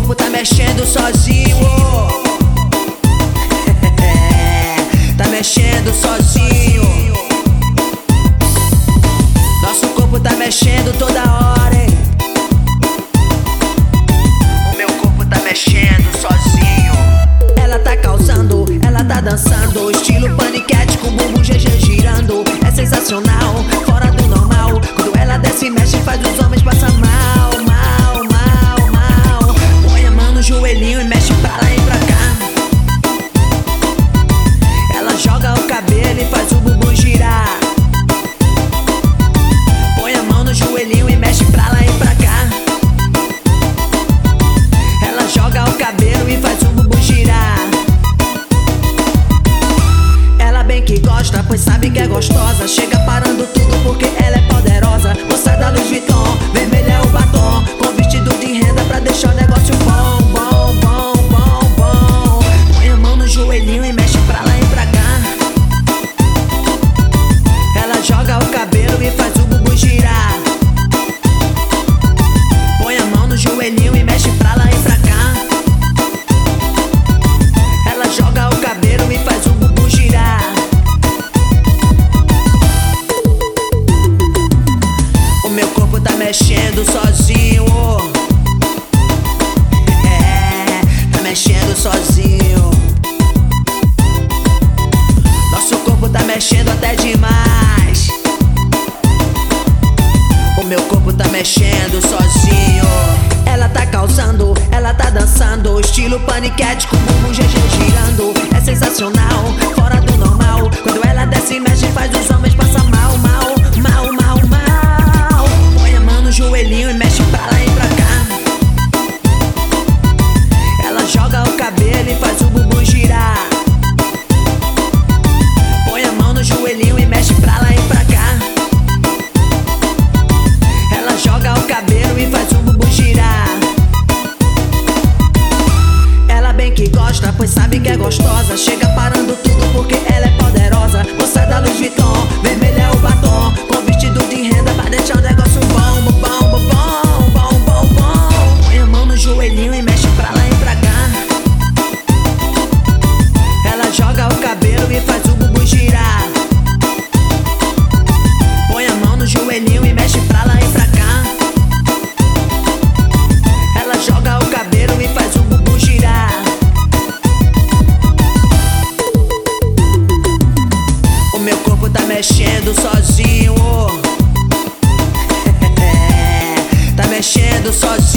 corpo tá mexendo sozinho. Tá mexendo sozinho. Nosso corpo tá mexendo toda hora, hein? O meu corpo tá mexendo sozinho. Ela tá causando, ela tá dançando, estilo paniquete com bumbum GG girando. É sensacional, fora do normal. Quando ela desce e mexe faz os homens passar mal, mal, mal, mal. Põe a mão no joelhinho e mexe pra lá e pra cá. Ela joga o cabelo e faz o bumbum girar. Põe a mão no joelhinho e mexe pra lá e pra cá. Ela joga o cabelo e faz o bumbum girar. Ela bem que gosta, pois sabe que é gostosa. Chega parando tudo porque ela é poderosa. Moça da Louis Vuitton, vermelho é o batom, com vestido de renda pra deixar o negócio bom, bom, bom, bom, bom. Põe a mão no joelhinho e mexe pra lá e pra cá. Ela joga o cabelo e faz o bumbum girar. Põe a mão no joelhinho e mexe pra lá e pra cá. Ela joga o cabelo e faz o bumbum girar. O meu corpo tá mexendo sozinho. Tá mexendo sozinho. Nosso corpo tá mexendo até demais. O meu corpo tá mexendo sozinho. Ela tá causando, ela tá dançando, estilo paniquete com bumbum GG girando. É sensacional, fora do normal. Quando ela desce e mexe faz os homens passar mal, mal, mal, mal, mal. Põe a mão no joelhinho e mexe pra lá e pra cá. Ela joga o cabelo e faz o bumbum girar. Põe a mão no joelhinho e mexe pra lá e pra cá. Ela joga o cabelo e faz o bumbum girar. Ela bem que gosta, pois sabe que é gostosa. Chega parando tudo porque ela é poderosa. Moça da Louis Vuitton, vermelho é o batom, com vestido de renda pra deixar o negócio bom, bom, bom, bom, bom, bom, bom. Põe a mão no joelhinho e mexe pra lá e pra cá. Ela joga o cabelo e faz o bumbum girar. Põe a mão no joelhinho e mexe pra lá e pra cá. Ela joga o cabelo e faz o bumbum girar. O meu corpo tá mexendo sozinho. Tá mexendo sozinho.